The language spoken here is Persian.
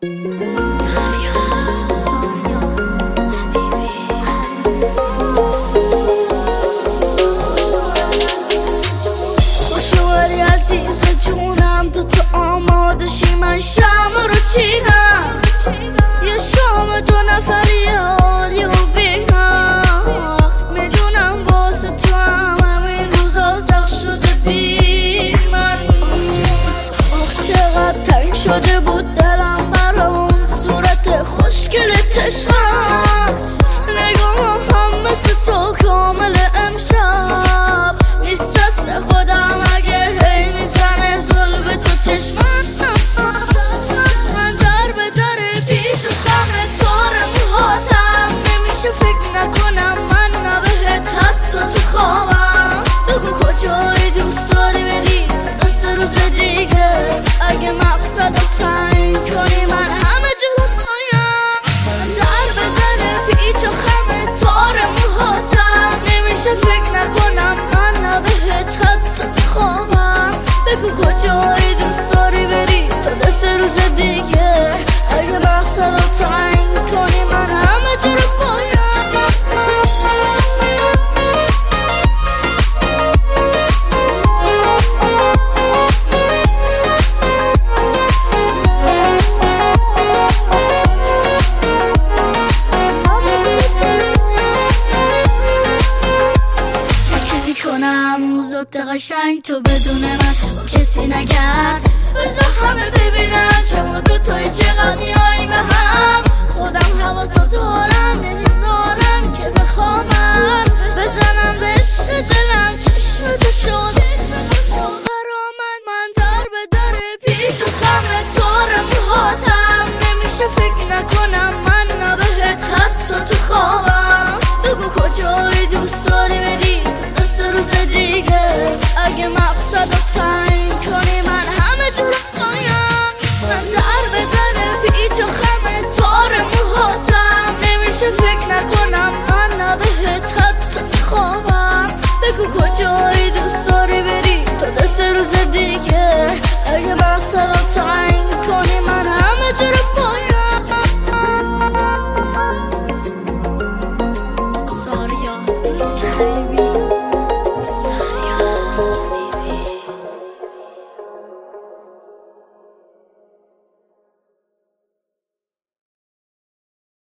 خوشواری عزیز جونم تو آماده شی من شم رو چیدم یه شام دو نفری عالی و بی‌نقص میدونم واسه تو همین روزا زخ شده بی من چقدر تنگ شده بود دلم برا اون صورت خوشگلت عشقم نگاه هم مثل تو کامل امشب نیست دست خودم اگه هی میزنه ظلم تو چشمم من در به در پیش و خم تار موهاتم نمیشه فکر نکنم من نبهت حتی تو خوابم بگو کجایی دوست داری بری تا دست روز دیگه اگه مقصد رو تعیین کنی من همه جور پایم من در به در پیچ و خم تار موهاتم نمیشه فکر نکنم من نبهت حتی تو خوابم بگو کجایی دوست داری بری تا دست روز دیگه اگه مقصد رو تعیین کنی من همه جور پایم قشنگ تو بدون من با کسی نگرد بذار همه ببینن شما دوتایی چقدر نیایی به هم خودم حواسا دارم نمیذارم که بخوامم بزنم به عشق دلم چشمتو شد برا من در به در پیچ و خم تار موهاتم نمیشه فکر نکنم من نبهت حتی تو خوابم بگو کجایی دوست داری بری تا دست روز دیگه اگه مقصد رو تعیین کنی من همه جور پایم من در به در پیچ و خم تار موهاتم نمیشه فکر نکنم من نبهت حتی تو خوابم بگو کجایی دوست داری بری تا دست روز دیگه اگه مقصد رو تعیین کنی